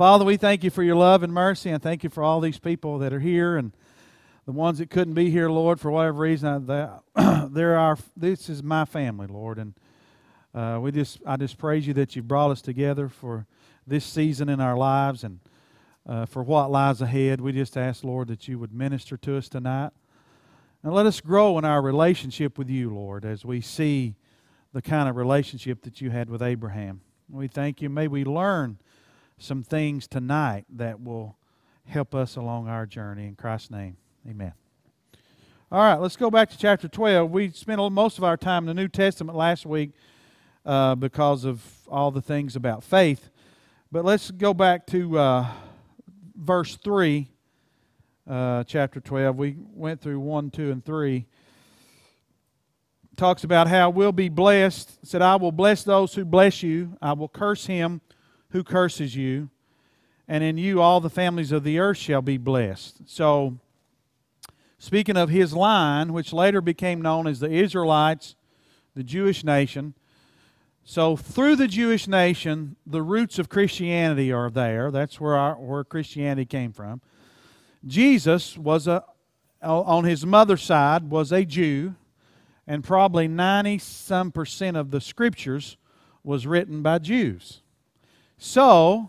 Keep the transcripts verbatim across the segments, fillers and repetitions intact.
Father, we thank you for your love and mercy, and thank you for all these people that are here and the ones that couldn't be here, Lord, for whatever reason. They're our, this is my family, Lord, and uh, we just I just praise you that you've brought us together for this season in our lives and uh, for what lies ahead. We just ask, Lord, that you would minister to us tonight. And let us grow in our relationship with you, Lord, as we see the kind of relationship that you had with Abraham. We thank you. May we learn some things tonight that will help us along our journey. In Christ's name, amen. All right, let's go back to chapter twelve. We spent most of our time in the New Testament last week uh, because of all the things about faith. But let's go back to uh, verse three, uh, chapter twelve. We went through one, two, and three. Talks about how we'll be blessed. It said, I will bless those who bless you. I will curse him who curses you. And in you all the families of the earth shall be blessed. So, speaking of his line, which later became known as the Israelites, the Jewish nation. So, through the Jewish nation, the roots of Christianity are there. That's where our, where Christianity came from. Jesus was a, on his mother's side, was a Jew. And probably ninety-some percent of the Scriptures was written by Jews. So,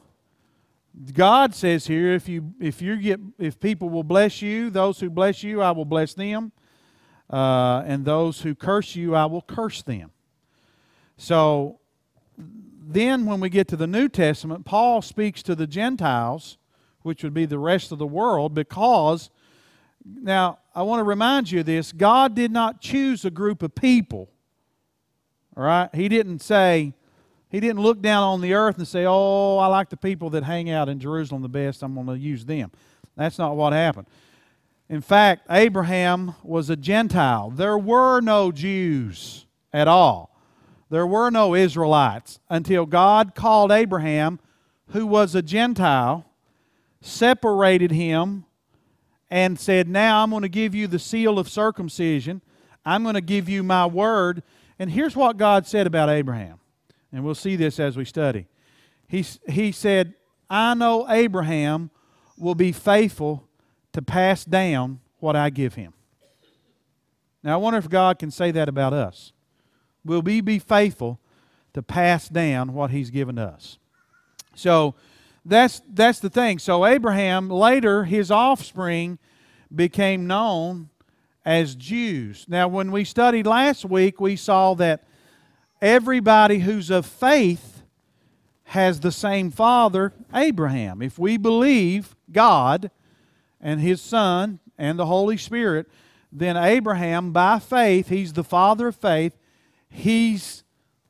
God says here, if you if you get if people will bless you, those who bless you, I will bless them, uh, and those who curse you, I will curse them. So, then when we get to the New Testament, Paul speaks to the Gentiles, which would be the rest of the world, because now, I want to remind you of this. God did not choose a group of people. All right? He didn't say, He didn't look down on the earth and say, oh, I like the people that hang out in Jerusalem the best. I'm going to use them. That's not what happened. In fact, Abraham was a Gentile. There were no Jews at all. There were no Israelites until God called Abraham, who was a Gentile, separated him, and said, now I'm going to give you the seal of circumcision. I'm going to give you my word. And here's what God said about Abraham. And we'll see this as we study. He, he said, I know Abraham will be faithful to pass down what I give him. Now I wonder if God can say that about us. Will we be faithful to pass down what he's given us? So, That's that's the thing. So Abraham, later, his offspring became known as Jews. Now, when we studied last week, we saw that everybody who's of faith has the same father, Abraham. If we believe God and His Son and the Holy Spirit, then Abraham, by faith, he's the father of faith. He's,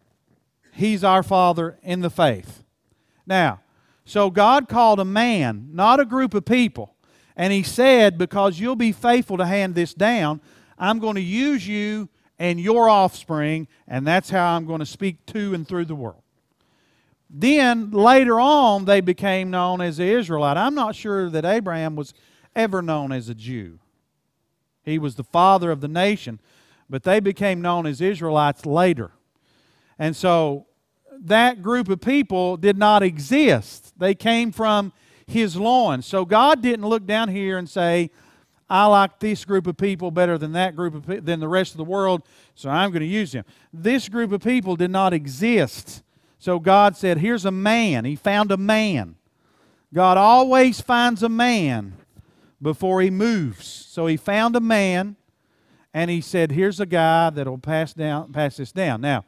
he's our father in the faith. Now, so God called a man, not a group of people. And He said, because you'll be faithful to hand this down, I'm going to use you and your offspring, and that's how I'm going to speak to and through the world. Then, later on, they became known as the Israelite. I'm not sure that Abraham was ever known as a Jew. He was the father of the nation, but they became known as Israelites later. And so, that group of people did not exist. They came from His loins. So God didn't look down here and say, I like this group of people better than that group of pe- than the rest of the world, so I'm going to use them. This group of people did not exist. So God said, here's a man. He found a man. God always finds a man before He moves. So He found a man, and He said, here's a guy that will pass down, pass this down. Now,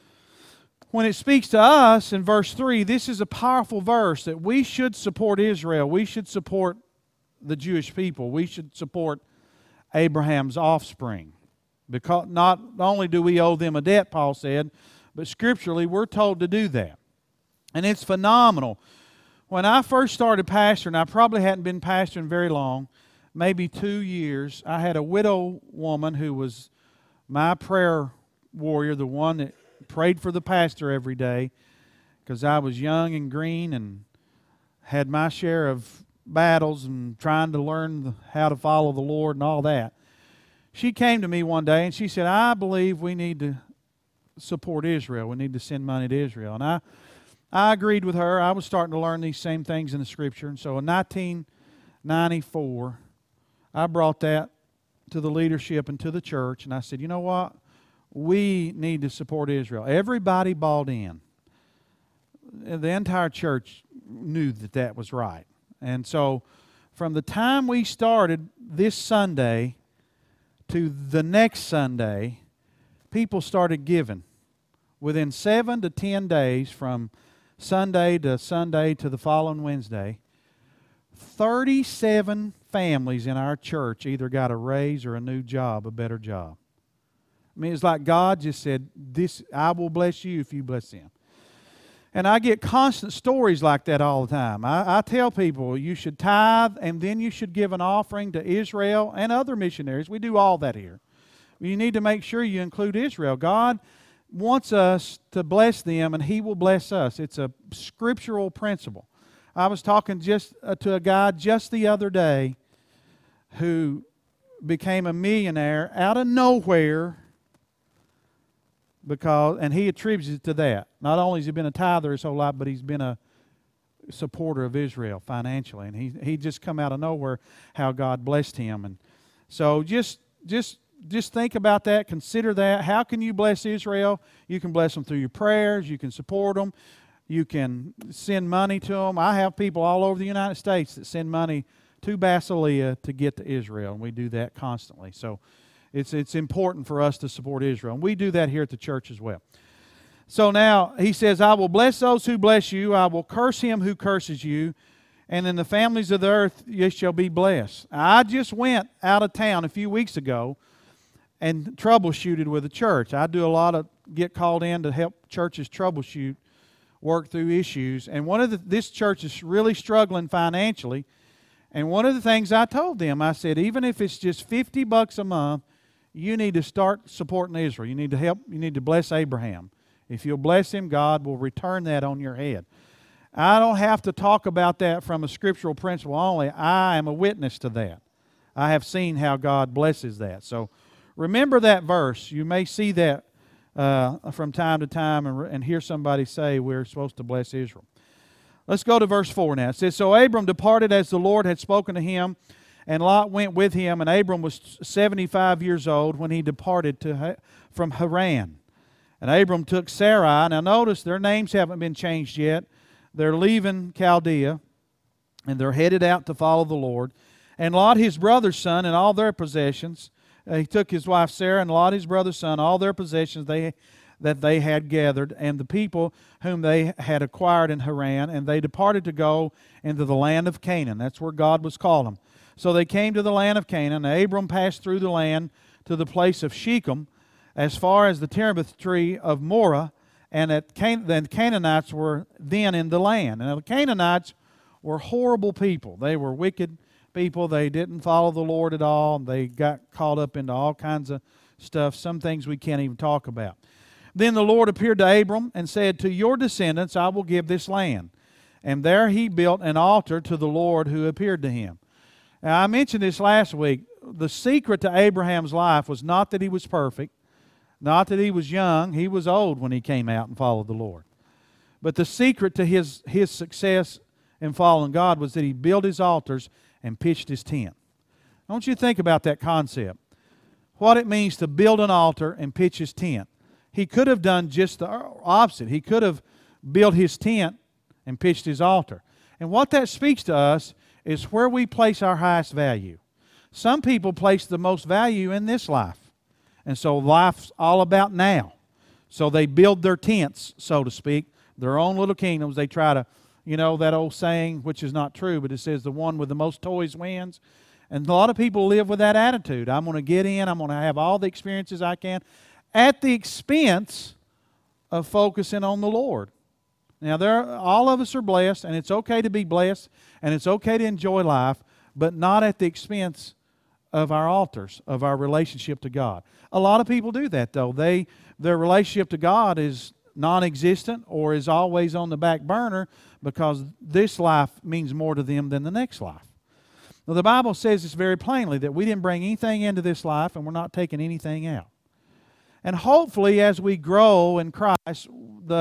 when it speaks to us in verse three, this is a powerful verse that we should support Israel. We should support the Jewish people. We should support Abraham's offspring. Because not only do we owe them a debt, Paul said, but scripturally we're told to do that. And it's phenomenal. When I first started pastoring, I probably hadn't been pastoring very long, maybe two years. I had a widow woman who was my prayer warrior, the one that prayed for the pastor every day, because I was young and green and had my share of battles and trying to learn how to follow the Lord and all that. She came to me one day and she said, I believe we need to support Israel. We need to send money to Israel. And I, I agreed with her. I was starting to learn these same things in the Scripture. And so in nineteen ninety-four, I brought that to the leadership and to the church. And I said, you know what? We need to support Israel. Everybody bought in. The entire church knew that that was right. And so from the time we started this Sunday to the next Sunday, people started giving. Within seven to ten days, from Sunday to Sunday to the following Wednesday, thirty-seven families in our church either got a raise or a new job, a better job. I mean, it's like God just said, "This I will bless you if you bless them." And I get constant stories like that all the time. I, I tell people you should tithe and then you should give an offering to Israel and other missionaries. We do all that here. You need to make sure you include Israel. God wants us to bless them and He will bless us. It's a scriptural principle. I was talking just uh, to a guy just the other day who became a millionaire out of nowhere, because, and he attributes it to that. Not only has he been a tither his whole life, but he's been a supporter of Israel financially. And he he just come out of nowhere how God blessed him. And so just just just think about that. Consider that. How can you bless Israel? You can bless them through your prayers. You can support them. You can send money to them. I have people all over the United States that send money to Basilia to get to Israel, and we do that constantly. So It's it's important for us to support Israel. And we do that here at the church as well. So now he says, I will bless those who bless you. I will curse him who curses you. And in the families of the earth ye shall be blessed. I just went out of town a few weeks ago and troubleshooted with a church. I do a lot of get called in to help churches troubleshoot, work through issues. And one of the, this church is really struggling financially. And one of the things I told them, I said, even if it's just fifty bucks a month, you need to start supporting Israel. You need to help, you need to bless Abraham. If you'll bless him, God will return that on your head. I don't have to talk about that from a scriptural principle only. I am a witness to that. I have seen how God blesses that. So remember that verse. You may see that uh, from time to time and, and hear somebody say we're supposed to bless Israel. Let's go to verse four now. It says, So Abram departed as the Lord had spoken to him, and Lot went with him, and Abram was seventy-five years old when he departed to, from Haran. And Abram took Sarai. Now notice their names haven't been changed yet. They're leaving Chaldea, and they're headed out to follow the Lord. And Lot, his brother's son, and all their possessions. Uh, he took his wife Sarah, and Lot, his brother's son, all their possessions they that they had gathered, and the people whom they had acquired in Haran, and they departed to go into the land of Canaan. That's where God was calling them. So they came to the land of Canaan. And Abram passed through the land to the place of Shechem, as far as the terebinth tree of Moreh, and at Can- the Canaanites were then in the land. And the Canaanites were horrible people. They were wicked people. They didn't follow the Lord at all. They got caught up into all kinds of stuff, some things we can't even talk about. Then the Lord appeared to Abram and said, To your descendants I will give this land. And there he built an altar to the Lord who appeared to him. Now, I mentioned this last week. The secret to Abraham's life was not that he was perfect, not that he was young. He was old when he came out and followed the Lord. But the secret to his, his success in following God was that he built his altars and pitched his tent. I want you to think about that concept. What it means to build an altar and pitch his tent. He could have done just the opposite. He could have built his tent and pitched his altar. And what that speaks to us is where we place our highest value. Some people place the most value in this life. And so life's all about now. So they build their tents, so to speak, their own little kingdoms. They try to, you know, that old saying, which is not true, but it says the one with the most toys wins. And a lot of people live with that attitude. I'm going to get in. I'm going to have all the experiences I can at the expense of focusing on the Lord. Now, there, all of us are blessed, and it's okay to be blessed, and it's okay to enjoy life, but not at the expense of our altars, of our relationship to God. A lot of people do that, though. They, their relationship to God is non-existent or is always on the back burner because this life means more to them than the next life. Now, the Bible says this very plainly, that we didn't bring anything into this life, and we're not taking anything out. And hopefully, as we grow in Christ, the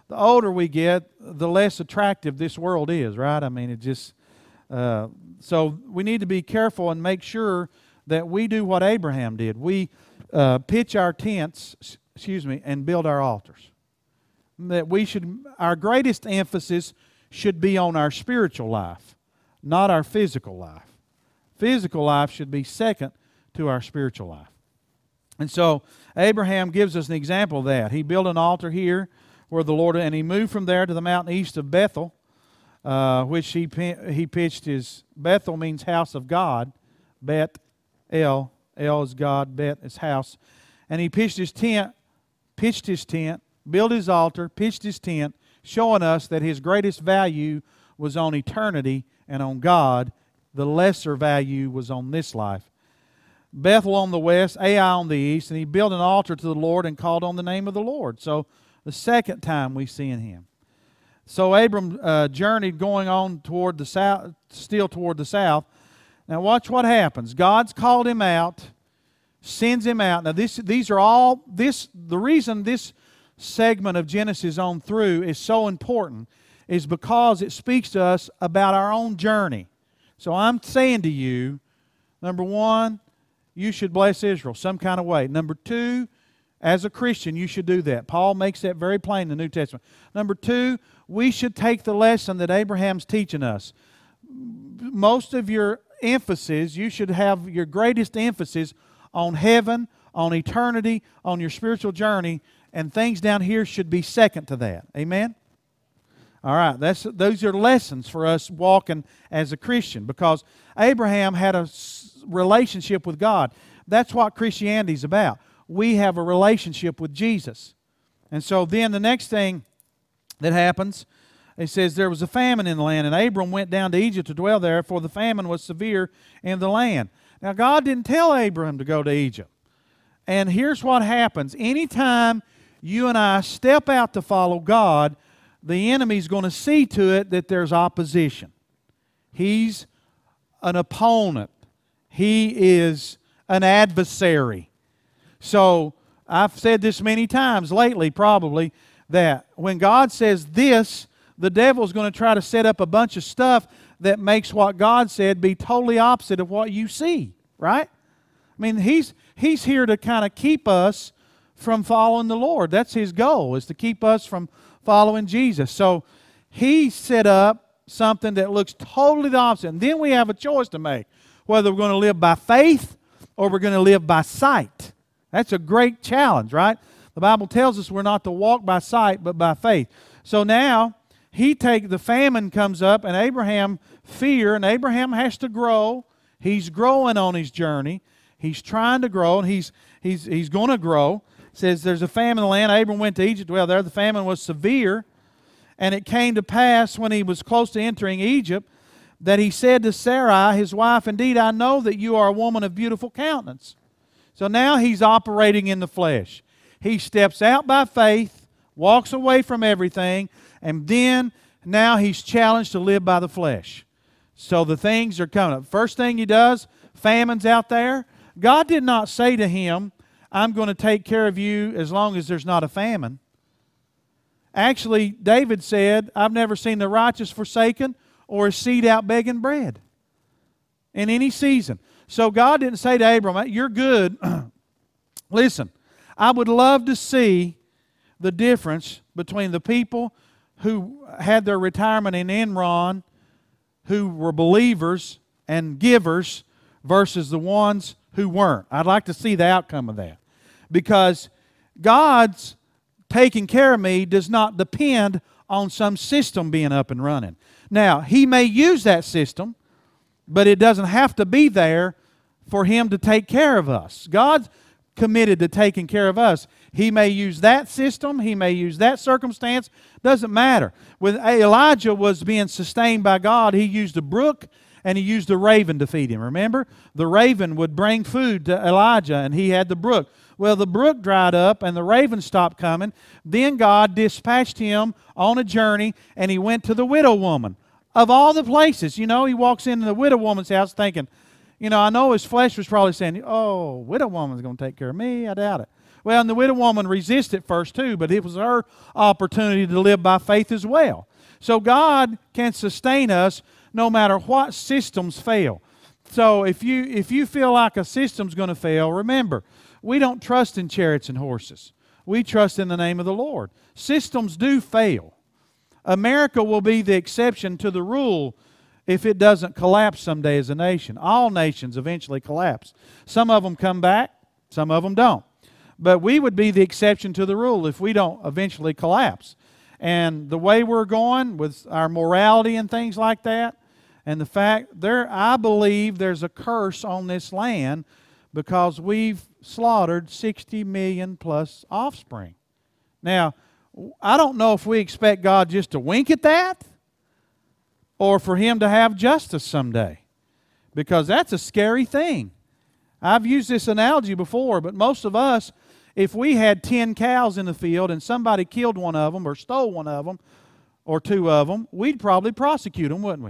the older we get, the less attractive this world is, right? I mean, it just, uh, so we need to be careful and make sure that we do what Abraham did. We uh, pitch our tents, excuse me, and build our altars. That we should, our greatest emphasis should be on our spiritual life, not our physical life. Physical life should be second to our spiritual life. And so Abraham gives us an example of that. He built an altar here where the Lord, and he moved from there to the mountain east of Bethel, uh, which he he pitched his, Bethel means house of God. Bet, El, El is God, Bet is house. And he pitched his tent, pitched his tent, built his altar, pitched his tent, showing us that his greatest value was on eternity and on God. The lesser value was on this life. Bethel on the west, Ai on the east, and he built an altar to the Lord and called on the name of the Lord. So the second time we see in him. So Abram uh, journeyed going on toward the south, still toward the south. Now watch what happens. God's called him out, sends him out. Now this, these are all, this, the reason this segment of Genesis on through is so important is because it speaks to us about our own journey. So I'm saying to you, number one, you should bless Israel some kind of way. Number two, as a Christian, you should do that. Paul makes that very plain in the New Testament. Number two, we should take the lesson that Abraham's teaching us. Most of your emphasis, you should have your greatest emphasis on heaven, on eternity, on your spiritual journey, and things down here should be second to that. Amen? All right, that's, those are lessons for us walking as a Christian, because Abraham had a relationship with God. That's what Christianity is about. We have a relationship with Jesus. And so then the next thing that happens, it says there was a famine in the land, and Abram went down to Egypt to dwell there, for the famine was severe in the land. Now God didn't tell Abram to go to Egypt. And here's what happens. Anytime you and I step out to follow God, the enemy's going to see to it that there's opposition. He's an opponent. He is an adversary. So I've said this many times lately, probably, that when God says this, the devil's going to try to set up a bunch of stuff that makes what God said be totally opposite of what you see, right? I mean, he's he's here to kind of keep us from following the Lord. That's his goal, is to keep us from following Jesus. So he set up something that looks totally the opposite. And then we have a choice to make, whether we're going to live by faith or we're going to live by sight. That's a great challenge, right? The Bible tells us we're not to walk by sight, but by faith. So now, he take the famine comes up, and Abraham fear, and Abraham has to grow. He's growing on his journey. He's trying to grow, and he's he's he's going to grow. It says there's a famine in the land. Abram went to Egypt. Well, there the famine was severe, and it came to pass when he was close to entering Egypt that he said to Sarai, his wife, "Indeed, I know that you are a woman of beautiful countenance." So now he's operating in the flesh. He steps out by faith, walks away from everything, and then now he's challenged to live by the flesh. So the things are coming up. First thing he does, famine's out there. God did not say to him, "I'm going to take care of you as long as there's not a famine." Actually, David said, "I've never seen the righteous forsaken or a seed out begging bread." In any season. So God didn't say to Abram, "You're good." Listen, I would love to see the difference between the people who had their retirement in Enron, who were believers and givers, versus the ones who weren't. I'd like to see the outcome of that. Because God's taking care of me does not depend on some system being up and running. Now, He may use that system, but it doesn't have to be there for Him to take care of us. God's committed to taking care of us. He may use that system, He may use that circumstance, doesn't matter. When Elijah was being sustained by God, he used a brook and he used a raven to feed him. Remember? The raven would bring food to Elijah and he had the brook. Well, the brook dried up and the raven stopped coming. Then God dispatched him on a journey and he went to the widow woman. Of all the places, you know, he walks into the widow woman's house thinking, you know, I know his flesh was probably saying, "Oh, widow woman's going to take care of me." I doubt it. Well, and the widow woman resisted first too, but it was her opportunity to live by faith as well. So God can sustain us no matter what systems fail. So if you if you feel like a system's going to fail, remember, we don't trust in chariots and horses. We trust in the name of the Lord. Systems do fail. America will be the exception to the rule if it doesn't collapse someday as a nation. All nations eventually collapse. Some of them come back, some of them don't. But we would be the exception to the rule if we don't eventually collapse. And the way we're going with our morality and things like that, and the fact there, I believe there's a curse on this land because we've slaughtered sixty million plus offspring. Now, I don't know if we expect God just to wink at that or for Him to have justice someday, because that's a scary thing. I've used this analogy before, but most of us, if we had ten cows in the field and somebody killed one of them or stole one of them or two of them, we'd probably prosecute them, wouldn't we?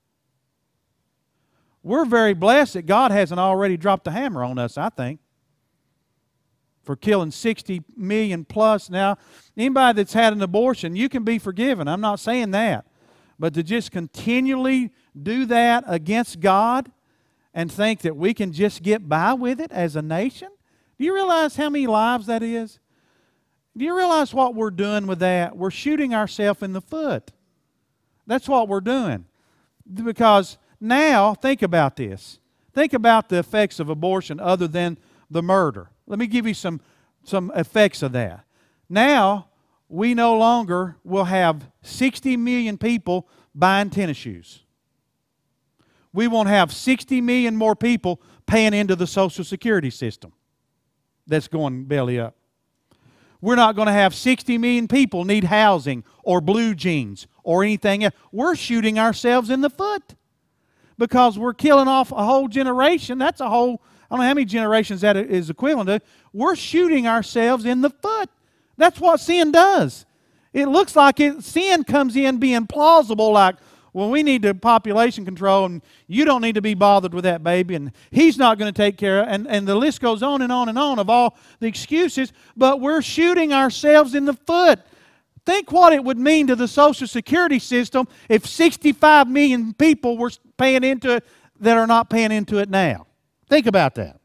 We're very blessed that God hasn't already dropped the hammer on us, I think, for killing sixty million plus. Now, anybody that's had an abortion, you can be forgiven. I'm not saying that. But to just continually do that against God and think that we can just get by with it as a nation? Do you realize how many lives that is? Do you realize what we're doing with that? We're shooting ourselves in the foot. That's what we're doing. Because now, think about this. Think about the effects of abortion other than the murder. Let me give you some, some effects of that. Now, we no longer will have sixty million people buying tennis shoes. We won't have sixty million more people paying into the Social Security system that's going belly up. We're not going to have sixty million people need housing or blue jeans or anything else. We're shooting ourselves in the foot because we're killing off a whole generation. That's a whole, I don't know how many generations that is equivalent to. We're shooting ourselves in the foot. That's what sin does. It looks like it, sin comes in being plausible, like, well, we need the population control, and you don't need to be bothered with that baby, and he's not going to take care of it, and, and the list goes on and on and on of all the excuses, but we're shooting ourselves in the foot. Think what it would mean to the Social Security system if sixty-five million people were paying into it that are not paying into it now. Think about that.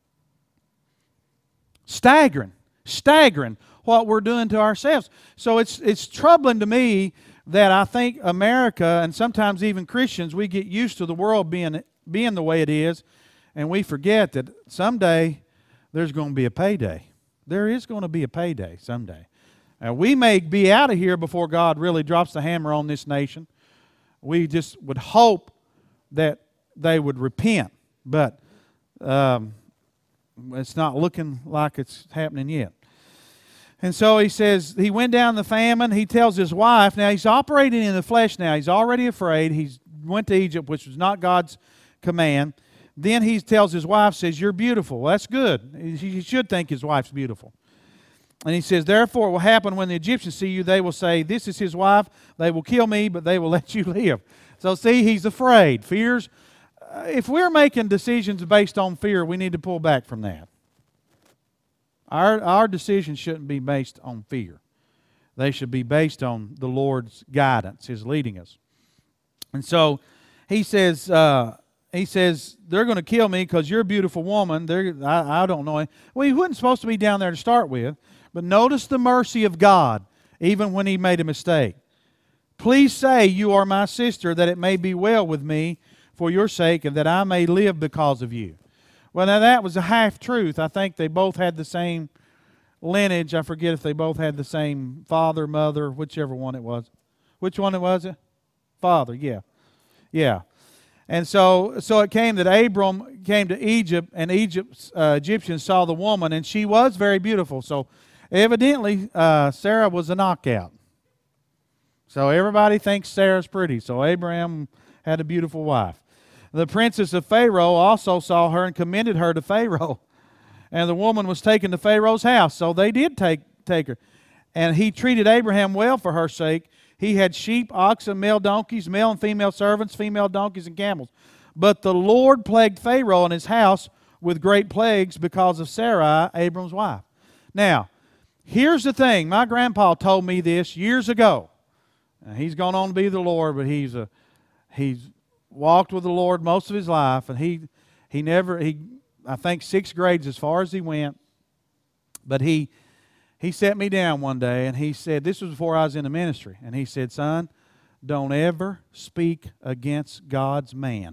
Staggering. Staggering what we're doing to ourselves. So it's it's troubling to me that I think America, and sometimes even Christians, we get used to the world being being the way it is, and we forget that someday there's going to be a payday. There is going to be a payday someday. And we may be out of here before God really drops the hammer on this nation. We just would hope that they would repent, but um, it's not looking like it's happening yet. And so he says, he went down the famine. He tells his wife, now he's operating in the flesh now. He's already afraid. He went to Egypt, which was not God's command. Then he tells his wife, says, you're beautiful. Well, that's good. He should think his wife's beautiful. And he says, therefore it will happen when the Egyptians see you, they will say, this is his wife. They will kill me, but they will let you live. So see, he's afraid. Fears. Uh, if we're making decisions based on fear, we need to pull back from that. Our, our decisions shouldn't be based on fear. They should be based on the Lord's guidance, His leading us. And so he says, uh, he says, they're going to kill me because you're a beautiful woman. They're, I, I don't know. Well, he wasn't supposed to be down there to start with. But notice the mercy of God, even when he made a mistake. Please say you are my sister, that it may be well with me for your sake, and that I may live because of you. Well, now that was a half-truth. I think they both had the same lineage. I forget if they both had the same father, mother, whichever one it was. Which one it was it? Father, yeah. Yeah. And so so it came that Abram came to Egypt, and Egypt's uh, Egyptians saw the woman, and she was very beautiful. So evidently, uh, Sarah was a knockout. So everybody thinks Sarah's pretty. So Abraham had a beautiful wife. The princess of Pharaoh also saw her and commended her to Pharaoh. And the woman was taken to Pharaoh's house. So they did take, take her. And he treated Abraham well for her sake. He had sheep, oxen, male donkeys, male and female servants, female donkeys, and camels. But the Lord plagued Pharaoh and his house with great plagues because of Sarai, Abram's wife. Now, here's the thing. My grandpa told me this years ago. Now, he's gone on to be the Lord, but he's a he's walked with the Lord most of his life, and he he never he I think sixth grades as far as he went. But he he sat me down one day and he said, this was before I was in the ministry, and he said, son, don't ever speak against God's man.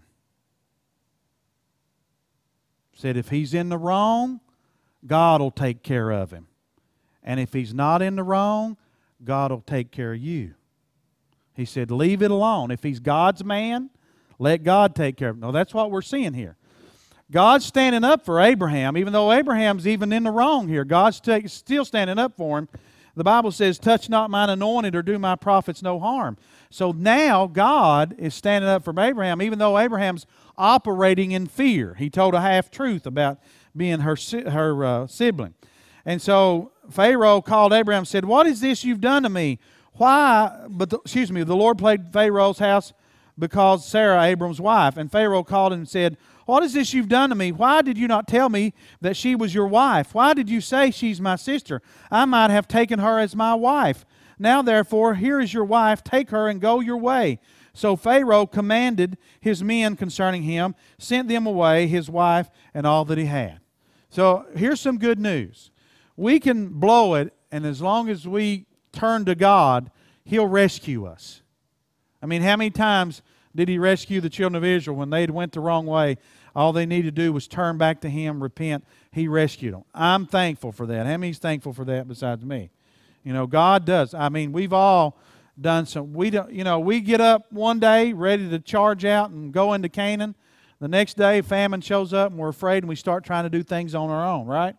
Said if he's in the wrong, God will take care of him. And if he's not in the wrong, God will take care of you. He said, leave it alone. If he's God's man, let God take care of him. No, that's what we're seeing here. God's standing up for Abraham, even though Abraham's even in the wrong here. God's t- still standing up for him. The Bible says, touch not mine anointed or do my prophets no harm. So now God is standing up for Abraham, even though Abraham's operating in fear. He told a half-truth about being her, her uh, sibling. And so Pharaoh called Abraham and said, what is this you've done to me? Why, but the, excuse me, the Lord plagued Pharaoh's house because Sarah, Abram's wife. And Pharaoh called him and said, what is this you've done to me? Why did you not tell me that she was your wife? Why did you say she's my sister? I might have taken her as my wife. Now therefore, here is your wife. Take her and go your way. So Pharaoh commanded his men concerning him, sent them away, his wife, and all that he had. So here's some good news. We can blow it, and as long as we turn to God, He'll rescue us. I mean, how many times did He rescue the children of Israel when they went the wrong way? All they needed to do was turn back to Him, repent. He rescued them. I'm thankful for that. How many's thankful for that besides me? You know, God does. I mean, we've all done some. We don't. You know, we get up one day ready to charge out and go into Canaan. The next day, famine shows up and we're afraid, and we start trying to do things on our own, right?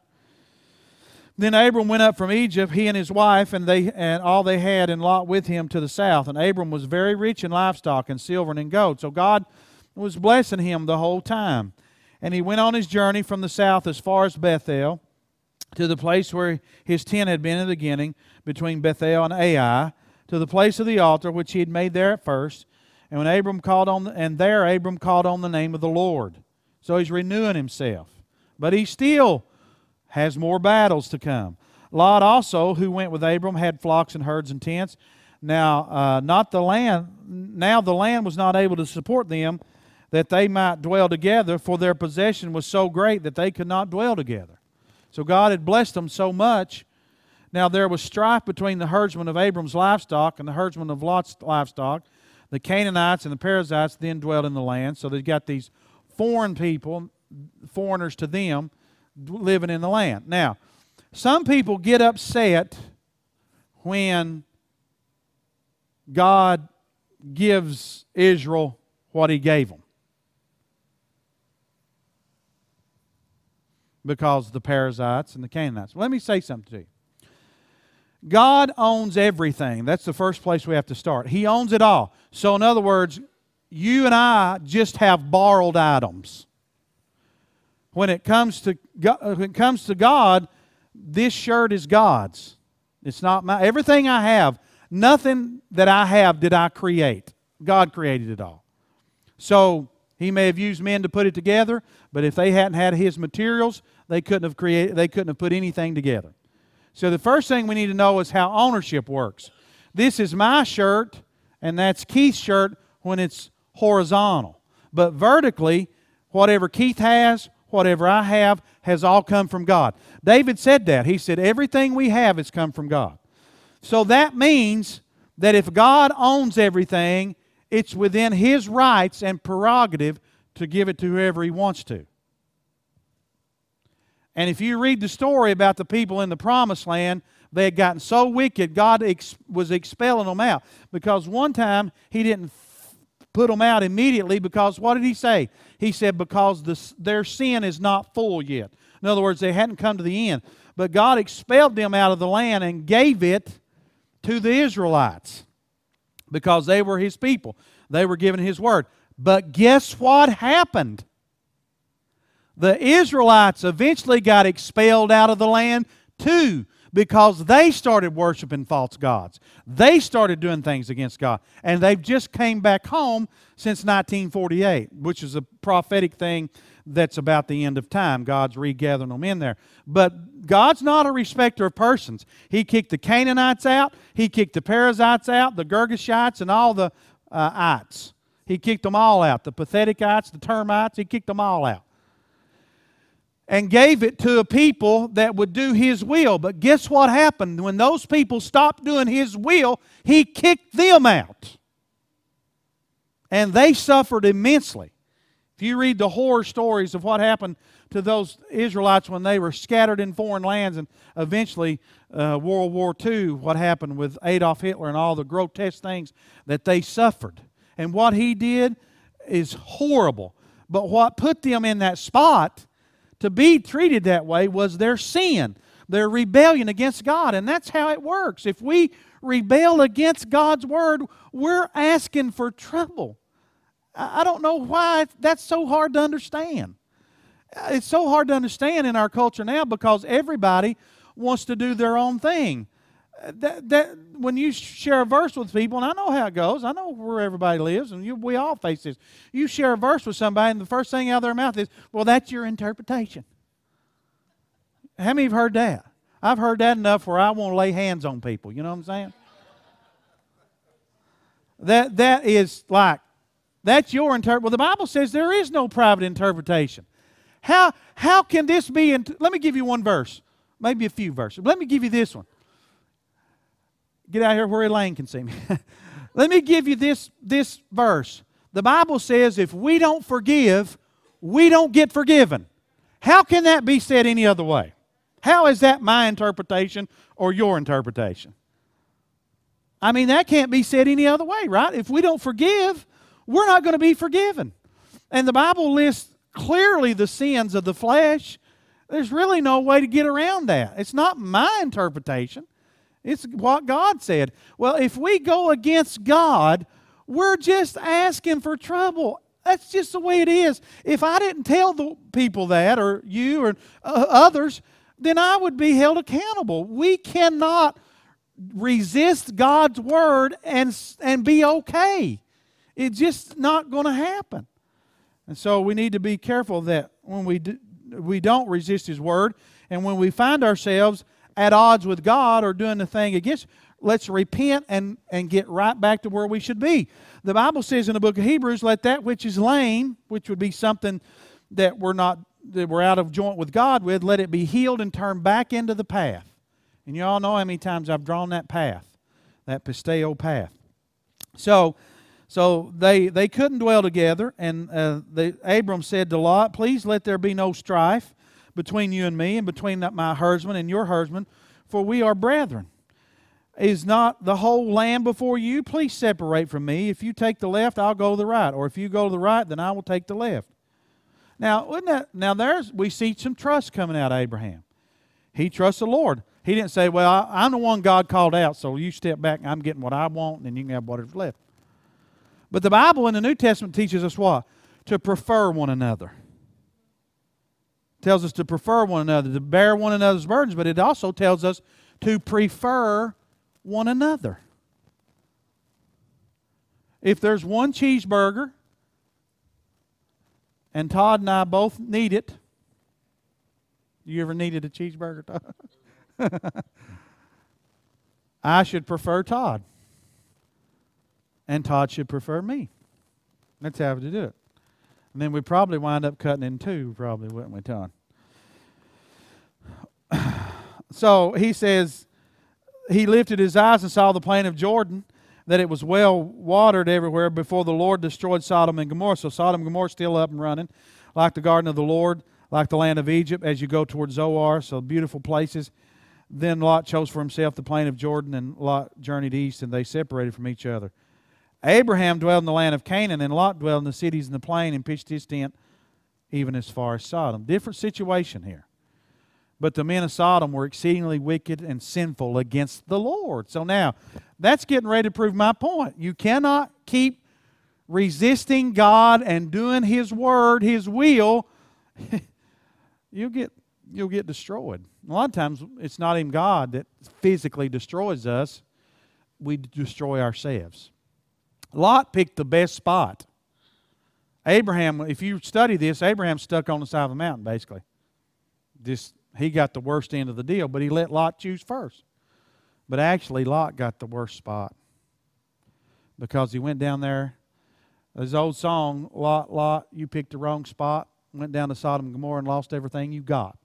Then Abram went up from Egypt, he and his wife, and they and all they had, and Lot with him to the south. And Abram was very rich in livestock and silver and in gold. So God was blessing him the whole time. And he went on his journey from the south as far as Bethel, to the place where his tent had been in the beginning, between Bethel and Ai, to the place of the altar which he had made there at first. And when Abram called on, the, and there Abram called on the name of the Lord. So he's renewing himself, but he still has more battles to come. Lot also, who went with Abram, had flocks and herds and tents. Now, uh, not the land. Now the land was not able to support them, that they might dwell together, for their possession was so great that they could not dwell together. So God had blessed them so much. Now there was strife between the herdsmen of Abram's livestock and the herdsmen of Lot's livestock. The Canaanites and the Perizzites then dwelled in the land. So they've got these foreign people, foreigners to them, living in the land. Now, some people get upset when God gives Israel what He gave them, because of the Perizzites and the Canaanites. Well, let me say something to you. God owns everything. That's the first place we have to start. He owns it all. So in other words, you and I just have borrowed items. When it comes to God, when it comes to God, this shirt is God's. It's not my. Everything I have, nothing that I have did I create. God created it all. So He may have used men to put it together, but if they hadn't had His materials, they couldn't have created. They couldn't have put anything together. So the first thing we need to know is how ownership works. This is my shirt, and that's Keith's shirt when it's horizontal. But vertically, whatever Keith has, whatever I have, has all come from God. David said that. He said, everything we have has come from God. So that means that if God owns everything, it's within His rights and prerogative to give it to whoever He wants to. And if you read the story about the people in the Promised Land, they had gotten so wicked, God ex- was expelling them out. Because one time, He didn't f- put them out immediately, because what did He say? He said, because the, their sin is not full yet. In other words, they hadn't come to the end. But God expelled them out of the land and gave it to the Israelites, because they were His people. They were given His word. But guess what happened? The Israelites eventually got expelled out of the land too, because they started worshiping false gods. They started doing things against God. And they've just came back home since nineteen forty-eight, which is a prophetic thing that's about the end of time. God's regathering them in there. But God's not a respecter of persons. He kicked the Canaanites out. He kicked the Perizzites out, the Girgashites, and all the uh, ites. He kicked them all out. The Pathetikites, the termites, he kicked them all out. And gave it to a people that would do His will. But guess what happened? When those people stopped doing His will, He kicked them out. And they suffered immensely. If you read the horror stories of what happened to those Israelites when they were scattered in foreign lands, and eventually uh, World War Two, what happened with Adolf Hitler and all the grotesque things that they suffered. And what he did is horrible. But what put them in that spot to be treated that way was their sin, their rebellion against God. And that's how it works. If we rebel against God's Word, we're asking for trouble. I don't know why that's so hard to understand. It's so hard to understand in our culture now because everybody wants to do their own thing. That, that when you share a verse with people, and I know how it goes, I know where everybody lives, and you, we all face this. You share a verse with somebody, and the first thing out of their mouth is, well, that's your interpretation. How many have heard that? I've heard that enough where I want to lay hands on people. You know what I'm saying? That That is like, that's your interpretation. Well, the Bible says there is no private interpretation. How, how can this be? In, let me give you one verse. Maybe a few verses. Let me give you this one. Get out here where Elaine can see me. Let me give you this, this verse. The Bible says if we don't forgive, we don't get forgiven. How can that be said any other way? How is that my interpretation or your interpretation? I mean, that can't be said any other way, right? If we don't forgive, we're not going to be forgiven. And the Bible lists clearly the sins of the flesh. There's really no way to get around that. It's not my interpretation. It's what God said. Well, if we go against God, we're just asking for trouble. That's just the way it is. If I didn't tell the people that, or you or uh, others, then I would be held accountable. We cannot resist God's word and, and be okay. It's just not going to happen. And so we need to be careful that when we do, we don't resist His word, and when we find ourselves at odds with God or doing the thing against, let's repent and, and get right back to where we should be. The Bible says in the book of Hebrews, let that which is lame, which would be something that we're not that we're out of joint with God with, let it be healed and turned back into the path. And you all know how many times I've drawn that path, that pisteo path. So, so they they couldn't dwell together, and uh, the, Abram said to Lot, please let there be no strife between you and me, and between my herdsman and your herdsman, for we are brethren. Is not the whole land before you? Please separate from me. If you take the left, I'll go to the right. Or if you go to the right, then I will take the left. Now, wouldn't that, now there's we see some trust coming out of Abraham. He trusts the Lord. He didn't say, well, I, I'm the one God called out, so you step back and I'm getting what I want, and then you can have whatever's left. But the Bible in the New Testament teaches us what? To prefer one another. It tells us to prefer one another, to bear one another's burdens, but it also tells us to prefer one another. If there's one cheeseburger, and Todd and I both need it. You ever needed a cheeseburger, Todd? I should prefer Todd. And Todd should prefer me. That's how to do it. And then we'd probably wind up cutting in two, probably, wouldn't we, Todd? So he says, he lifted his eyes and saw the plain of Jordan, that it was well watered everywhere before the Lord destroyed Sodom and Gomorrah. So Sodom and Gomorrah still up and running, like the garden of the Lord, like the land of Egypt as you go toward Zoar. So beautiful places. Then Lot chose for himself the plain of Jordan, and Lot journeyed east, and they separated from each other. Abraham dwelled in the land of Canaan, and Lot dwelled in the cities in the plain and pitched his tent even as far as Sodom. Different situation here. But the men of Sodom were exceedingly wicked and sinful against the Lord. So now, that's getting ready to prove my point. You cannot keep resisting God and doing His word, His will. you'll get you'll get destroyed. A lot of times, it's not even God that physically destroys us. We destroy ourselves. Lot picked the best spot. Abraham, if you study this, Abraham stuck on the side of the mountain, basically. Just he got the worst end of the deal, but he let Lot choose first. But actually, Lot got the worst spot because he went down there. His old song, Lot, Lot, you picked the wrong spot, went down to Sodom and Gomorrah and lost everything you got.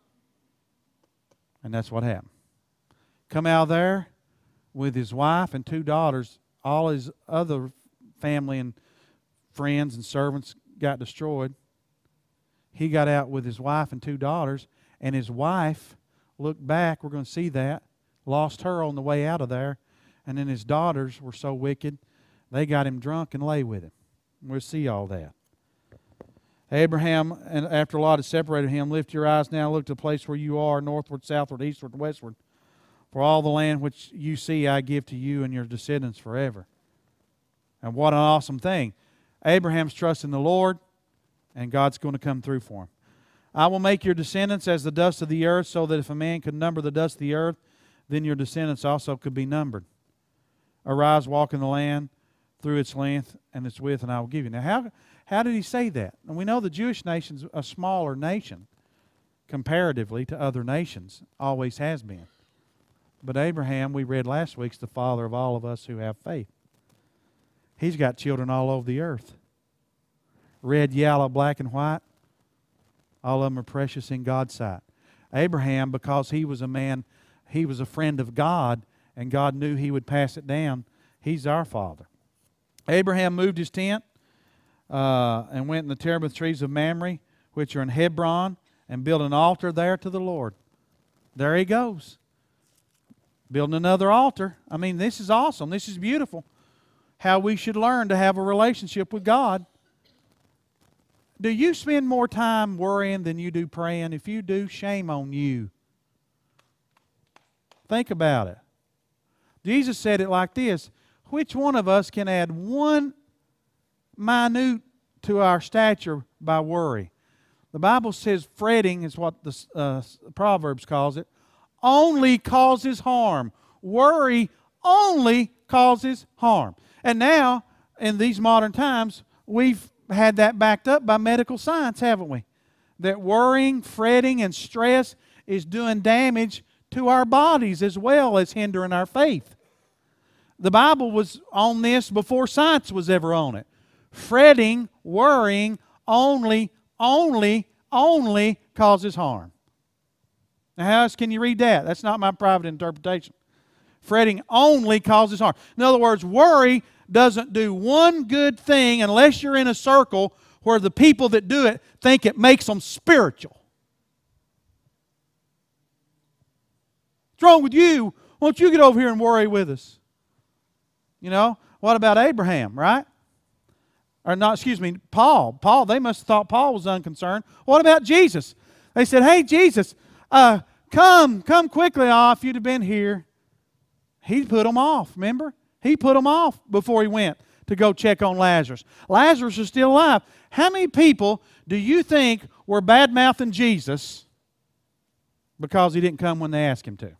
And that's what happened. Come out there with his wife and two daughters. All his other family and friends and servants got destroyed. He got out with his wife and two daughters, and his wife looked back, we're going to see that, lost her on the way out of there, and then his daughters were so wicked, they got him drunk and lay with him. We'll see all that. Abraham, and after Lot had separated him, lift your eyes now, look to the place where you are, northward, southward, eastward, westward. For all the land which you see I give to you and your descendants forever. And what an awesome thing. Abraham's trusting the Lord, and God's going to come through for him. I will make your descendants as the dust of the earth, so that if a man could number the dust of the earth, then your descendants also could be numbered. Arise, walk in the land through its length and its width, and I will give you. Now, how, how did he say that? And we know the Jewish nation's a smaller nation comparatively to other nations, always has been. But Abraham, we read last week, is the father of all of us who have faith. He's got children all over the earth. Red, yellow, black, and white. All of them are precious in God's sight. Abraham, because he was a man, he was a friend of God, and God knew he would pass it down, he's our father. Abraham moved his tent uh, and went in the terebinth trees of Mamre, which are in Hebron, and built an altar there to the Lord. There he goes. Building another altar. I mean, this is awesome. This is beautiful. How we should learn to have a relationship with God. Do you spend more time worrying than you do praying? If you do, shame on you. Think about it. Jesus said it like this: which one of us can add one minute to our stature by worry? The Bible says fretting is what the uh, Proverbs calls it. Only causes harm. Worry only causes harm. And now, in these modern times, we've had that backed up by medical science, haven't we? That worrying, fretting, and stress is doing damage to our bodies as well as hindering our faith. The Bible was on this before science was ever on it. Fretting, worrying, only, only, only causes harm. Now, how else can you read that? That's not my private interpretation. Fretting only causes harm. In other words, worry doesn't do one good thing unless you're in a circle where the people that do it think it makes them spiritual. What's wrong with you? Why don't you get over here and worry with us? You know, what about Abraham, right? Or not, excuse me, Paul. Paul, they must have thought Paul was unconcerned. What about Jesus? They said, hey, Jesus, uh, come, come quickly. Oh, if you'd have been here. He put them off, remember? He put them off before he went to go check on Lazarus. Lazarus is still alive. How many people do you think were bad-mouthing Jesus because he didn't come when they asked him to?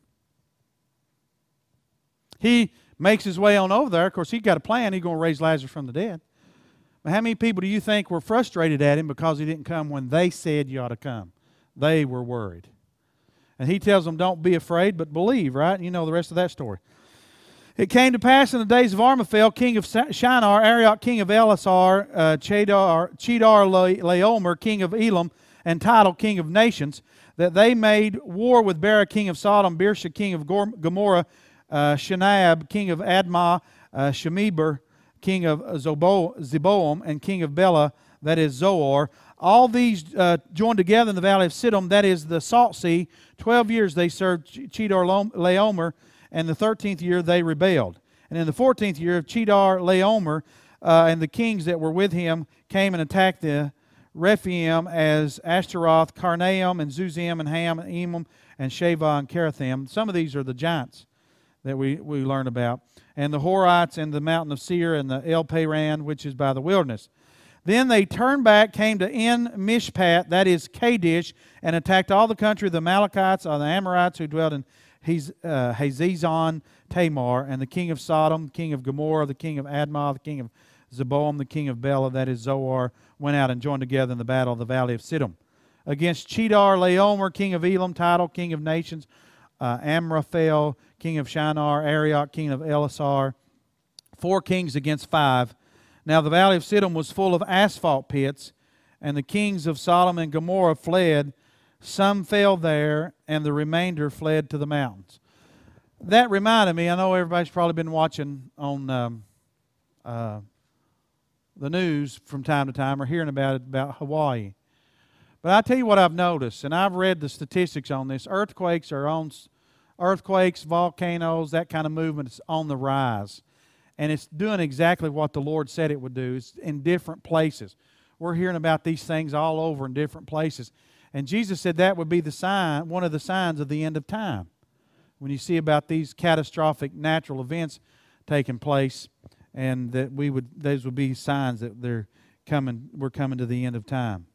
He makes his way on over there. Of course, he's got a plan. He's going to raise Lazarus from the dead. But how many people do you think were frustrated at him because he didn't come when they said you ought to come? They were worried. And he tells them, don't be afraid, but believe, right? You know the rest of that story. It came to pass in the days of Armaphel, king of Shinar, Arioch, king of Elasar, uh, Chedar, Chedar Laomer, king of Elam, and Tidal, king of nations, that they made war with Bera, king of Sodom, Birsha, king of Gomorrah, uh, Shinab, king of Admah, uh, Shemeber, king of Zobo, Zeboam, and king of Bela, that is Zoar. All these uh, joined together in the valley of Siddim, that is the Salt Sea. Twelve years they served Chedar Laomer, and the thirteenth year they rebelled. And in the fourteenth year of Chedar Laomer, uh, and the kings that were with him came and attacked the Rephaim as Ashtaroth, Karnaim, and Zuzim, and Ham, and Emim, and Shavah, and Kerathim. Some of these are the giants that we, we learn about. And the Horites, and the mountain of Seir, and the El Paran, which is by the wilderness. Then they turned back, came to En Mishpat, that is Kadesh, and attacked all the country of the Amalekites, or the Amorites who dwelt in uh, Hazezon Tamar, and the king of Sodom, the king of Gomorrah, the king of Admah, the king of Zeboam, the king of Bela, that is Zoar, went out and joined together in the battle of the valley of Siddim. against Chedar Laomer, king of Elam, Tidal, king of nations, uh, Amraphel, king of Shinar, Arioch, king of Elasar. Four kings against five. Now the valley of Siddim was full of asphalt pits, and the kings of Sodom and Gomorrah fled. Some fell there, and the remainder fled to the mountains. That reminded me, I know everybody's probably been watching on um, uh, the news from time to time or hearing about it, about Hawaii. But I tell you what I've noticed, and I've read the statistics on this. Earthquakes are on, earthquakes, volcanoes, that kind of movement is on the rise. And it's doing exactly what the Lord said it would do. It's in different places. We're hearing about these things all over in different places. And Jesus said that would be the sign, one of the signs of the end of time. When you see about these catastrophic natural events taking place, and that we would, those would be signs that they're coming, we're coming to the end of time.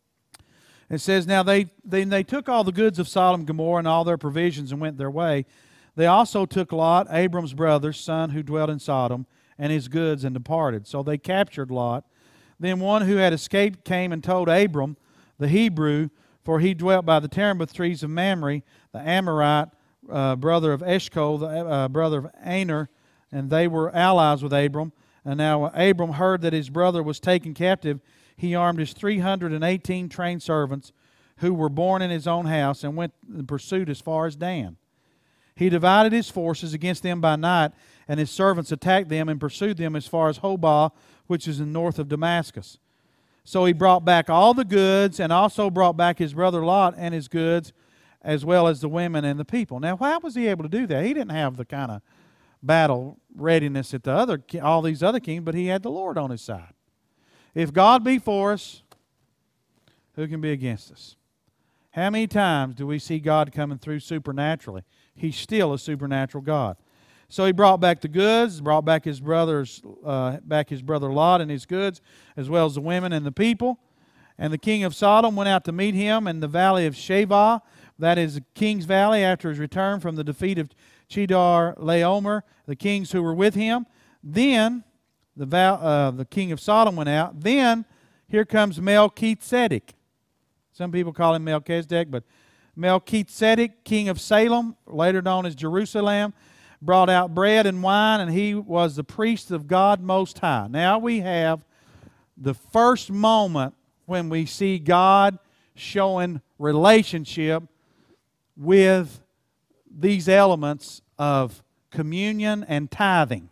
It says, now they, they, they took all the goods of Sodom and Gomorrah and all their provisions and went their way. They also took Lot, Abram's brother, son who dwelt in Sodom, and his goods and departed. So they captured Lot. Then one who had escaped came and told Abram, the Hebrew, for he dwelt by the terebinth trees of Mamre, the Amorite, uh, brother of Eshcol, the uh, brother of Aner, and they were allies with Abram. And now Abram heard that his brother was taken captive. He armed his three hundred eighteen trained servants who were born in his own house and went in pursuit as far as Dan. He divided his forces against them by night, and his servants attacked them and pursued them as far as Hobah, which is in north of Damascus. So he brought back all the goods, and also brought back his brother Lot and his goods, as well as the women and the people. Now, how was he able to do that? He didn't have the kind of battle readiness at the other, all these other kings, but he had the Lord on his side. If God be for us, who can be against us? How many times do we see God coming through supernaturally? He's still a supernatural God. So he brought back the goods, brought back his brother's, uh, back his brother Lot and his goods, as well as the women and the people. And the king of Sodom went out to meet him in the valley of Shavah, that is the king's valley, after his return from the defeat of Chedar Laomer, the kings who were with him. Then the, val- uh, the king of Sodom went out. Then here comes Melchizedek. Some people call him Melchizedek, but Melchizedek, king of Salem, later known as Jerusalem, brought out bread and wine, and he was the priest of God Most High. Now we have the first moment when we see God showing relationship with these elements of communion and tithing.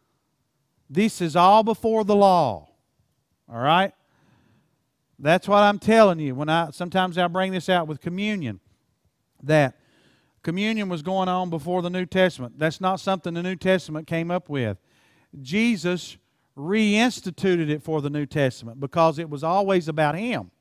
This is all before the law. All right? That's what I'm telling you. When I sometimes I bring this out with communion, that communion was going on before the New Testament. That's not something the New Testament came up with. Jesus reinstituted it for the New Testament because it was always about Him.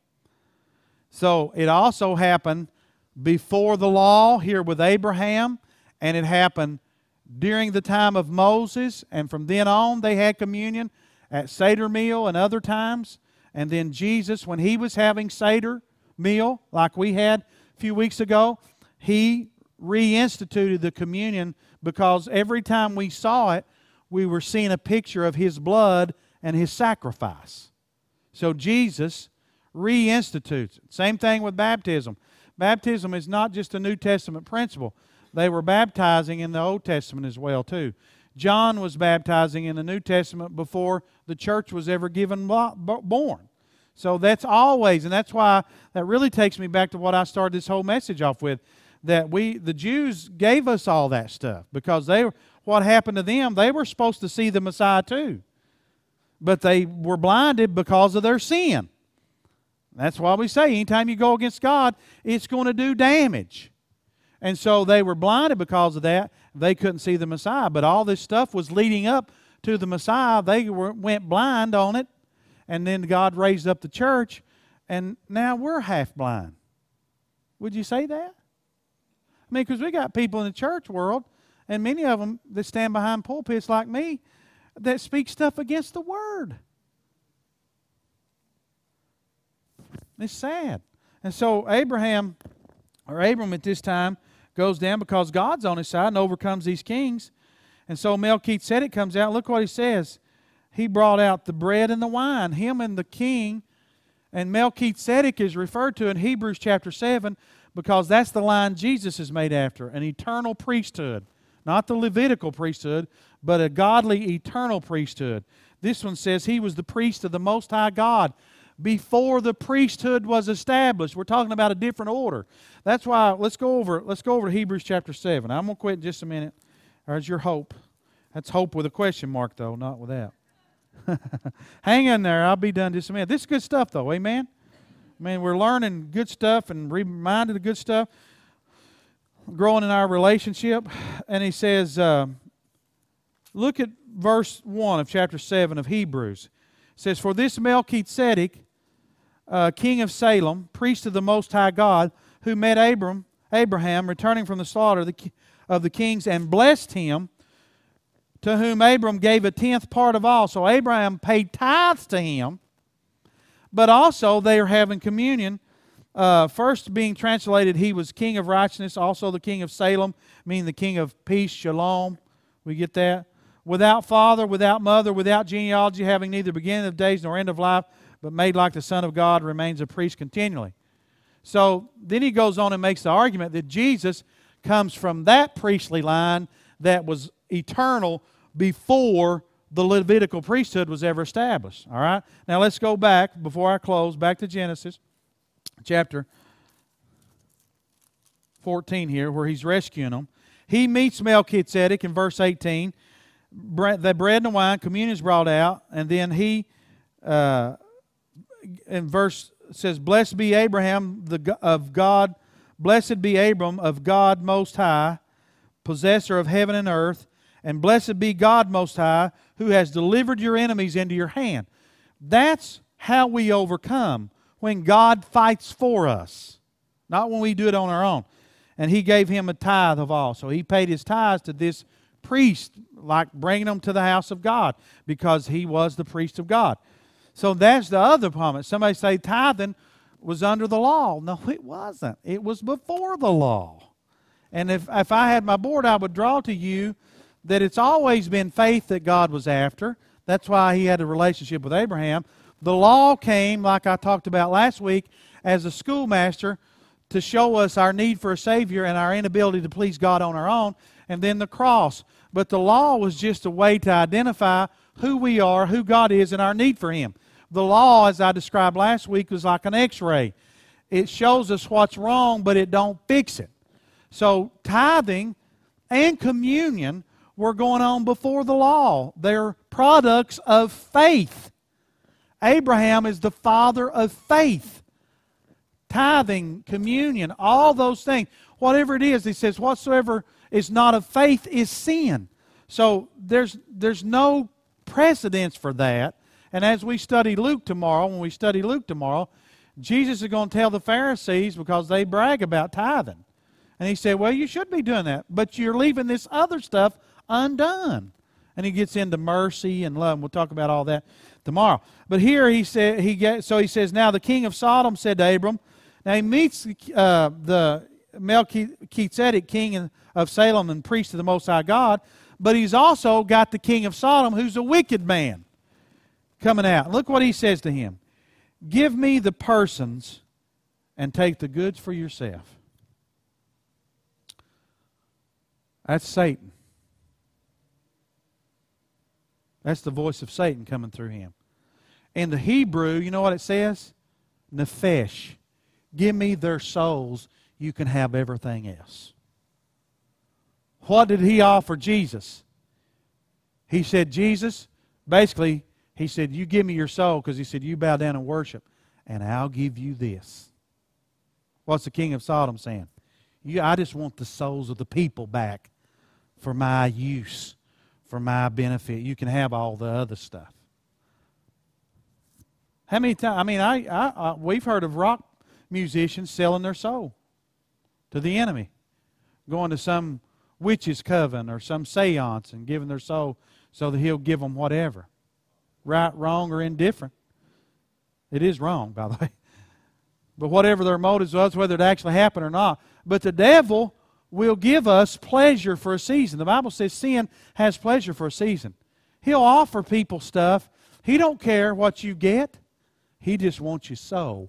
So it also happened before the law here with Abraham, and it happened during the time of Moses, and from then on they had communion at Seder meal and other times. And then Jesus, when He was having Seder meal, like we had a few weeks ago, He reinstituted the communion because every time we saw it, we were seeing a picture of His blood and His sacrifice. So Jesus reinstitutes it. Same thing with baptism. Baptism is not just a New Testament principle. They were baptizing in the Old Testament as well too. John was baptizing in the New Testament before the church was ever given born. So that's always, and that's why that really takes me back to what I started this whole message off with, that we, the Jews gave us all that stuff because they, what happened to them, they were supposed to see the Messiah too. But they were blinded because of their sin. That's why we say anytime you go against God, it's going to do damage. And so they were blinded because of that. They couldn't see the Messiah. But all this stuff was leading up to the Messiah. They were, went blind on it. And then God raised up the church. And now we're half blind. Would you say that? I mean, because we got people in the church world, and many of them that stand behind pulpits like me, that speak stuff against the Word. It's sad. And so Abraham, or Abram at this time, goes down because God's on his side and overcomes these kings. And so Melchizedek comes out. Look what he says. He brought out the bread and the wine. Him and the king And Melchizedek is referred to in Hebrews chapter seven because that's the line Jesus is made after, an eternal priesthood. Not the Levitical priesthood, but a godly eternal priesthood. This one says he was the priest of the Most High God before the priesthood was established. We're talking about a different order. That's why, let's go over, let's go over to Hebrews chapter seven. I'm going to quit in just a minute. There's your hope. That's hope with a question mark, though, not without. Hang in there. I'll be done just a minute. This is good stuff, though. Amen? I mean, we're learning good stuff and reminded of good stuff, growing in our relationship. And he says, uh, look at verse one of chapter seven of Hebrews. It says, for this Melchizedek, uh, king of Salem, priest of the Most High God, who met Abram, Abraham, returning from the slaughter of the, of the kings, and blessed him, to whom Abram gave a tenth part of all. So Abraham paid tithes to him, but also they are having communion. Uh, first being translated, he was king of righteousness, also the king of Salem, meaning the king of peace, shalom. We get that? Without father, without mother, without genealogy, having neither beginning of days nor end of life, but made like the Son of God, remains a priest continually. So then he goes on and makes the argument that Jesus comes from that priestly line that was eternal before the Levitical priesthood was ever established. All right? Now let's go back, before I close, back to Genesis chapter fourteen here, where he's rescuing them. He meets Melchizedek in verse eighteen. The bread and wine, communion is brought out, and then he, uh, in verse, says, blessed be Abraham the, of God, blessed be Abram of God Most High, possessor of heaven and earth, and blessed be God Most High, who has delivered your enemies into your hand. That's how we overcome, when God fights for us, not when we do it on our own. And he gave him a tithe of all. So he paid his tithes to this priest, like bringing them to the house of God, because he was the priest of God. So that's the other promise. Somebody say tithing was under the law. No, it wasn't. It was before the law. And if, if I had my board, I would draw to you that it's always been faith that God was after. That's why he had a relationship with Abraham. The law came, like I talked about last week, as a schoolmaster to show us our need for a Savior and our inability to please God on our own, and then the cross. But the law was just a way to identify who we are, who God is, and our need for Him. The law, as I described last week, was like an x-ray. It shows us what's wrong, but it don't fix it. So tithing and communion were going on before the law. They're products of faith. Abraham is the father of faith. Tithing, communion, all those things. Whatever it is, he says, whatsoever is not of faith is sin. So there's, there's no precedence for that. And as we study Luke tomorrow, when we study Luke tomorrow, Jesus is going to tell the Pharisees, because they brag about tithing. And he said, well, you should be doing that, but you're leaving this other stuff undone. And he gets into mercy and love. And we'll talk about all that tomorrow. But here he said, he get, so he says, now the king of Sodom said to Abram, now he meets uh, the Melchizedek, king of Salem and priest of the Most High God, but he's also got the king of Sodom, who's a wicked man, coming out. Look what he says to him. Give me the persons and take the goods for yourself. That's Satan. That's the voice of Satan coming through him. In the Hebrew, you know what it says? Nephesh. Give me their souls, you can have everything else. What did he offer Jesus? He said, Jesus, basically, he said, you give me your soul, because he said, you bow down and worship, and I'll give you this. What's the king of Sodom saying? You, I just want the souls of the people back for my use, for my benefit. You can have all the other stuff. How many times? I mean, I, I, I we've heard of rock musicians selling their soul to the enemy, going to some witch's coven or some seance and giving their soul so that he'll give them whatever. Right, wrong, or indifferent. It is wrong, by the way. But whatever their motives was, whether it actually happened or not. But the devil will give us pleasure for a season. The Bible says sin has pleasure for a season. He'll offer people stuff. He don't care what you get. He just wants you so.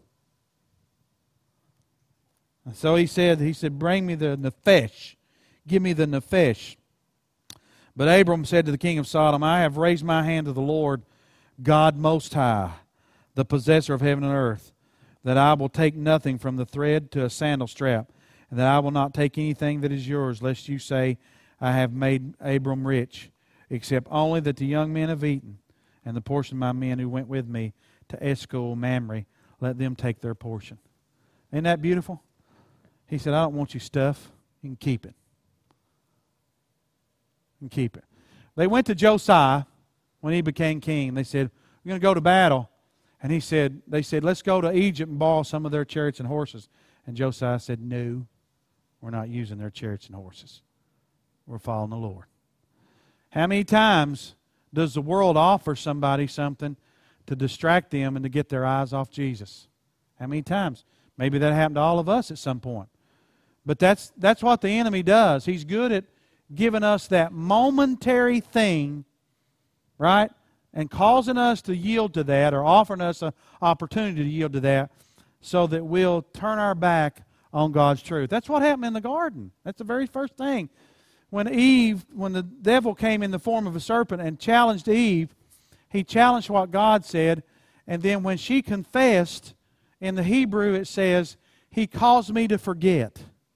And so he said, he said, bring me the nephesh. Give me the nephesh. But Abram said to the king of Sodom, I have raised my hand to the Lord, God Most High, the possessor of heaven and earth, that I will take nothing from the thread to a sandal strap, and that I will not take anything that is yours, lest you say, I have made Abram rich, except only that the young men have eaten, and the portion of my men who went with me to Eshcol Mamre, let them take their portion. Isn't that beautiful? He said, I don't want your stuff. You can keep it. You can keep it. They went to Josiah when he became king. They said, we're going to go to battle. And he said, they said, let's go to Egypt and borrow some of their chariots and horses. And Josiah said, no, we're not using their chariots and horses. We're following the Lord. How many times does the world offer somebody something to distract them and to get their eyes off Jesus? How many times? Maybe that happened to all of us at some point. But that's that's what the enemy does. He's good at giving us that momentary thing, right? And causing us to yield to that, or offering us an opportunity to yield to that, so that we'll turn our back on God's truth. That's what happened in the garden. That's the very first thing. When Eve, when the devil came in the form of a serpent and challenged Eve, he challenged what God said, and then when she confessed, in the Hebrew it says, he caused me to forget.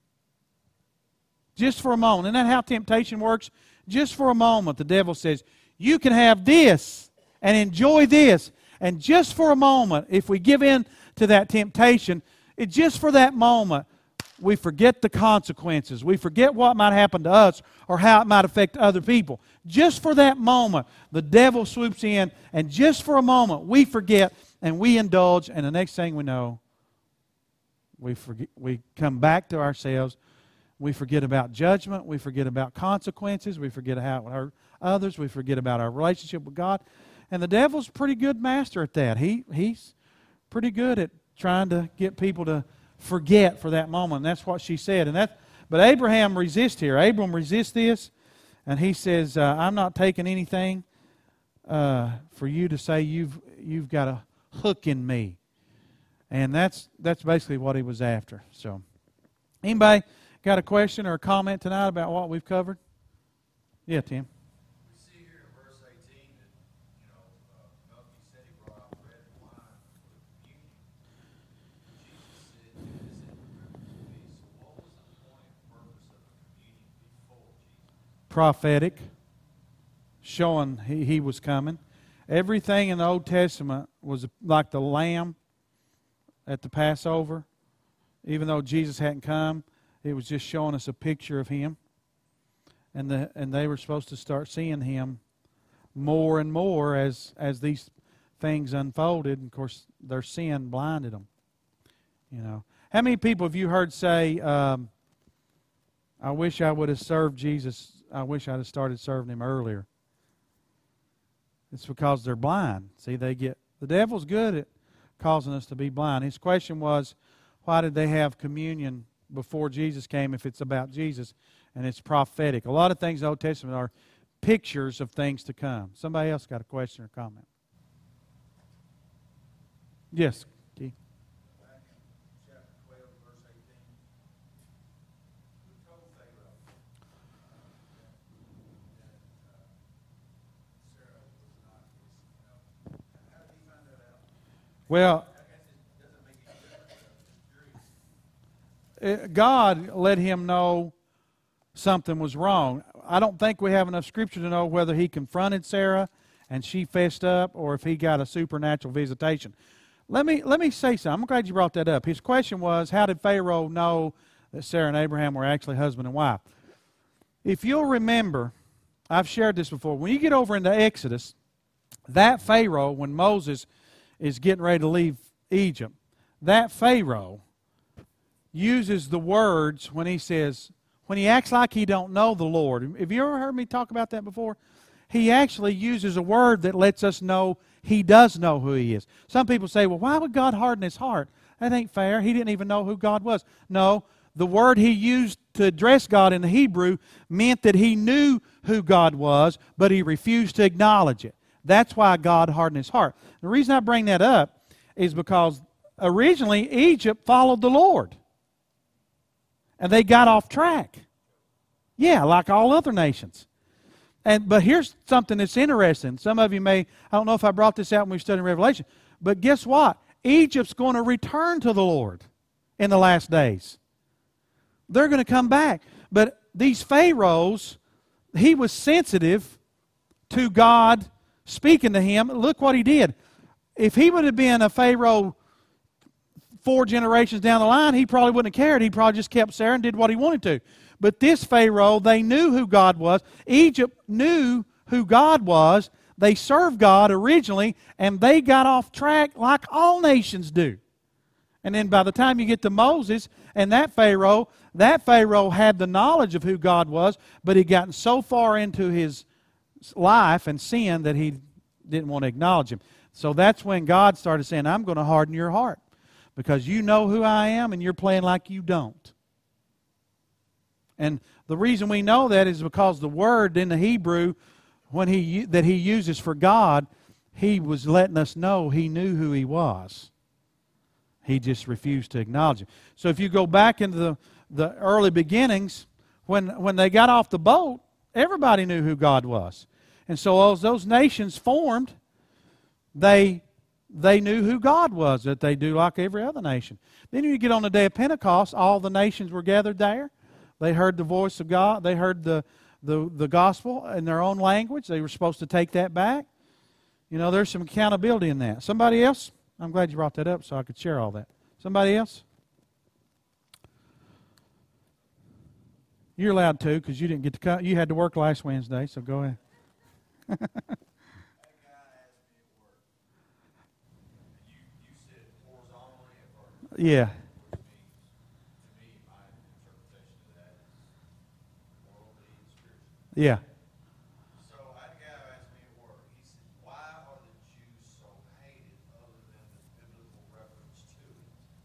Just for a moment. Isn't that how temptation works? Just for a moment, the devil says, you can have this and enjoy this. And just for a moment, if we give in to that temptation, it just for that moment, we forget the consequences. We forget what might happen to us or how it might affect other people. Just for that moment, the devil swoops in, and just for a moment, we forget and we indulge, and the next thing we know, we forget, we come back to ourselves. We forget about judgment. We forget about consequences. We forget how it would hurt others. We forget about our relationship with God. And the devil's a pretty good master at that. He He's pretty good at trying to get people to forget for that moment. And that's what she said. And that, but Abraham resists here. Abram resists this. And he says, uh, I'm not taking anything uh, for you to say you've you've got a hook in me. And that's that's basically what he was after. So, anybody got a question or a comment tonight about what we've covered? Yeah, Tim. We see here in verse eighteen that, you know, uh, Melchizedek brought out bread and wine for the communion. Jesus said, "Do this in remembrance of me." So what was the point and purpose of the communion before Jesus? Prophetic, showing he, he was coming. Everything in the Old Testament was like the lamb at the Passover. Even though Jesus hadn't come, it was just showing us a picture of Him. And the and they were supposed to start seeing Him more and more as, as these things unfolded. And of course, their sin blinded them. You know, how many people have you heard say, um, I wish I would have served Jesus. I wish I'd have started serving Him earlier. It's because they're blind. See, they get the devil's good at causing us to be blind. His question was, why did they have communion before Jesus came if it's about Jesus? And it's prophetic. A lot of things in the Old Testament are pictures of things to come. Somebody else got a question or comment? Yes, Keith. Back in chapter twelve, verse eighteen, who told Pharaoh uh, that, that uh, Sarah was not his, you know? How did he find that out? Well, I guess it doesn't make any difference. I'm just curious. God let him know something was wrong. I don't think we have enough scripture to know whether he confronted Sarah and she fessed up, or if he got a supernatural visitation. Let me let me say something. I'm glad you brought that up. His question was, how did Pharaoh know that Sarah and Abraham were actually husband and wife? If you'll remember, I've shared this before. When you get over into Exodus, that Pharaoh, when Moses is getting ready to leave Egypt, that Pharaoh uses the words when he says, when he acts like he don't know the Lord. Have you ever heard me talk about that before? He actually uses a word that lets us know he does know who he is. Some people say, well, why would God harden his heart? That ain't fair. He didn't even know who God was. No, the word he used to address God in the Hebrew meant that he knew who God was, but he refused to acknowledge it. That's why God hardened his heart. The reason I bring that up, is because originally Egypt followed the Lord. And they got off track. Yeah, like all other nations. And but here's something that's interesting. Some of you may, I don't know if I brought this out when we studied Revelation, but guess what? Egypt's going to return to the Lord in the last days. They're going to come back. But these pharaohs, he was sensitive to God speaking to him. Look what he did. If he would have been a pharaoh four generations down the line, he probably wouldn't have cared. He probably just kept Sarah and did what he wanted to. But this Pharaoh, they knew who God was. Egypt knew who God was. They served God originally, and they got off track like all nations do. And then by the time you get to Moses and that Pharaoh, that Pharaoh had the knowledge of who God was, but he'd gotten so far into his life and sin that he didn't want to acknowledge him. So that's when God started saying, I'm going to harden your heart because you know who I am and you're playing like you don't. And the reason we know that is because the word in the Hebrew when he that he uses for God, he was letting us know he knew who he was. He just refused to acknowledge him. So if you go back into the, the early beginnings, when, when they got off the boat, everybody knew who God was. And so as those nations formed, they, they knew who God was, that they do like every other nation. Then you get on the day of Pentecost, all the nations were gathered there. They heard the voice of God. They heard the, the, the gospel in their own language. They were supposed to take that back. You know, there's some accountability in that. Somebody else? I'm glad you brought that up so I could share all that. Somebody else? You're allowed to because you didn't get to come. You had to work last Wednesday, so go ahead. That guy asked me at work. You, you said horizontally at first. Yeah. Which means, to me, my interpretation of that is worldly and spiritual. Yeah. So I had a guy who asked me at work. He said, "Why are the Jews so hated other than the biblical reference to it?"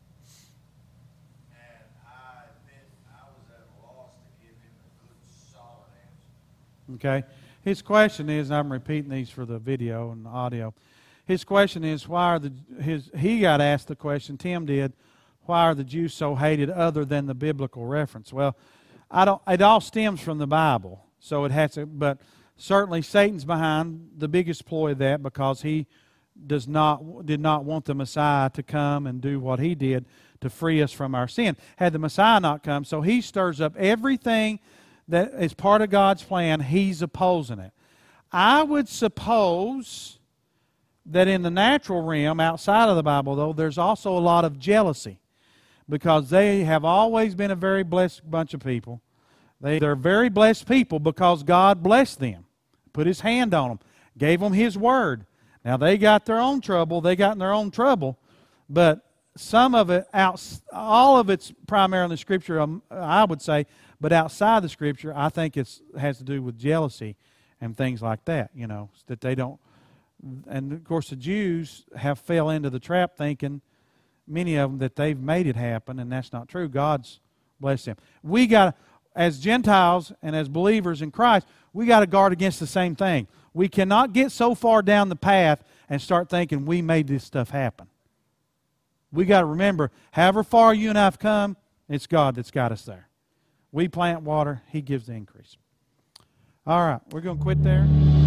And I admit I was at a loss to give him a good, solid answer. Okay. His question is, and I'm repeating these for the video and the audio. His question is, why are the his he got asked the question, Tim did, why are the Jews so hated other than the biblical reference? Well, I don't it all stems from the Bible. So it has to, but certainly Satan's behind the biggest ploy of that because he does not did not want the Messiah to come and do what he did to free us from our sin. Had the Messiah not come, so he stirs up everything that is part of God's plan, he's opposing it. I would suppose that in the natural realm, outside of the Bible, though, there's also a lot of jealousy because they have always been a very blessed bunch of people. They, they're very blessed people because God blessed them, put His hand on them, gave them His Word. Now, they got their own trouble. They got in their own trouble, but some of it, out, all of it's primarily Scripture, um, I would say, but outside the Scripture, I think it has to do with jealousy and things like that, you know, that they don't. And, of course, the Jews have fell into the trap thinking, many of them, that they've made it happen, and that's not true. God's blessed them. We got, as Gentiles and as believers in Christ, we got to guard against the same thing. We cannot get so far down the path and start thinking we made this stuff happen. We got to remember, however far you and I have come, it's God that's got us there. We plant water, He gives the increase. All right, we're going to quit there.